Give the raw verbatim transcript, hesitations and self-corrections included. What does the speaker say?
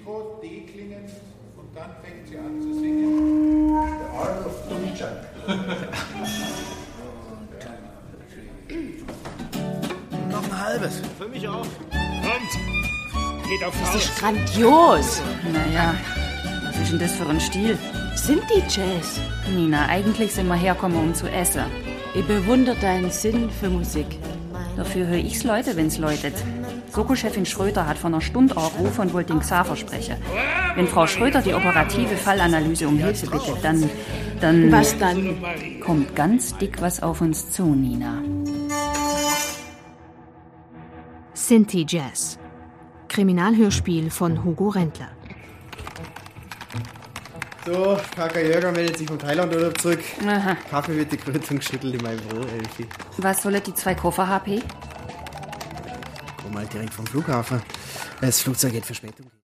Intro, D klingen und dann fängt sie an zu singen. The Art of Dummy-Jump. Noch ein halbes. Für mich auch. Kommt. Geht auf Das ist grandios. Naja, was ist denn das für ein Stil? Sind die Jazz? Nina, eigentlich sind wir hergekommen, um zu essen. Ich bewundere deinen Sinn für Musik. Dafür höre ich's Leute, wenn's läutet. Soko-Chefin Schröter hat vor einer Stunde angerufen und wollte den Xaver sprechen. Wenn Frau Schröter die operative Fallanalyse um Hilfe bittet, dann... dann Was dann? kommt ganz dick was auf uns zu, Nina. Sinti Jazz. Kriminalhörspiel von Hugo Rendler. So, Kaka Jörger meldet sich vom Thailand-Urlaub zurück. Aha. Kaffee wird die Krötung geschüttelt in meinem Büro, Elfi. Was sollen die zwei Koffer, H P? Komm mal direkt vom Flughafen. Das Flugzeug geht Verspätung.